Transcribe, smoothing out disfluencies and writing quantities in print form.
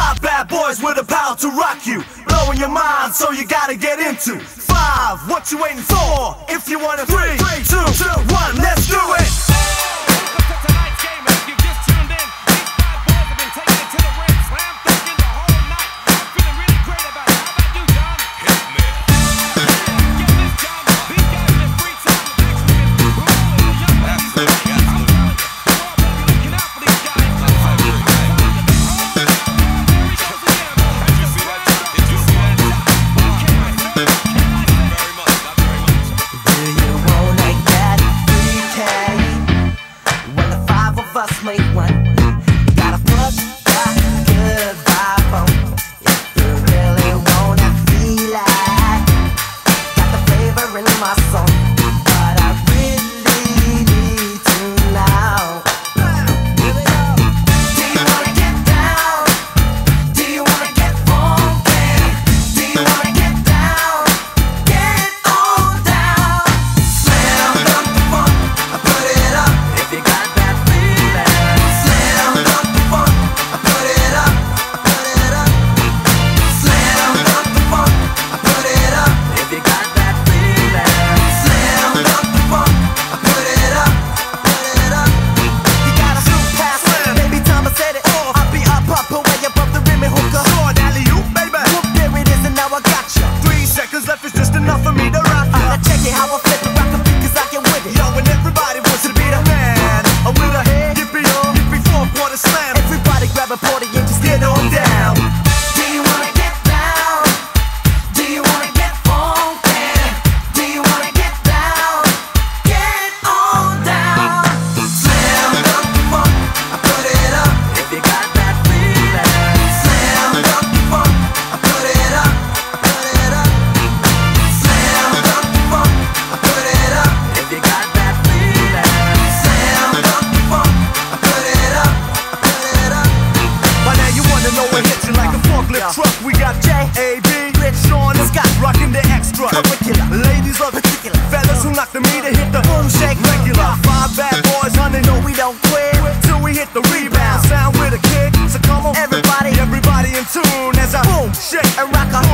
5 bad boys with the power to rock you, blowing your mind, so you gotta get into 5. What you waiting for? If you want a 3, 2, 1, let's do it. Us make one. You gotta put that good vibe on. If you really wanna feel like got the flavor in my song, but I really need to know. Do you wanna get down? Do you wanna get funky? Do you wanna get down? Get on down. Slam dunk the funk, I put it up. If you got that slam dunk the funk, I put it up, I put it up. Slam dunk the funk, I put it up. If you got that feeling, slam dunk the funk, I put it up, I put it up. You gotta shoot past it, baby, time to set it off. I'll be up way above the rim and hooker. Sword alley-oop, baby. Whoop, there it is, and now I got you. 3 seconds left is just enough for me to rock ya. Now check it, how I flip it, rock a beat, 'cause I get with it. Yo, and everybody wants to be the man. I'm with a head, yippee, yippee, 4-quarter slam. Everybody grab a party and just Get on down. Do you wanna get down? Do you wanna get funky? Do you wanna get down? Get on down. Slam dunk the funk, I put it up. If you got that feeling, slam dunk the funk, I put it up, I put it up. Slam dunk the funk, I put it up. If you got that feeling, slam dunk the funk, I put it up, I put it up. By now you wanna know what hits you like a forklift truck. We got J.A.B., Rich, Sean, and Scott rocking the extra. Curricular. Ladies love particular. Fellas who knock the meter hit the Boom, shake, regular. 5 bad boys, honey, No, we don't quit. till we hit the rebound. Sound with a kick, so come on, Everybody, everybody in tune as I boom, shake and rock a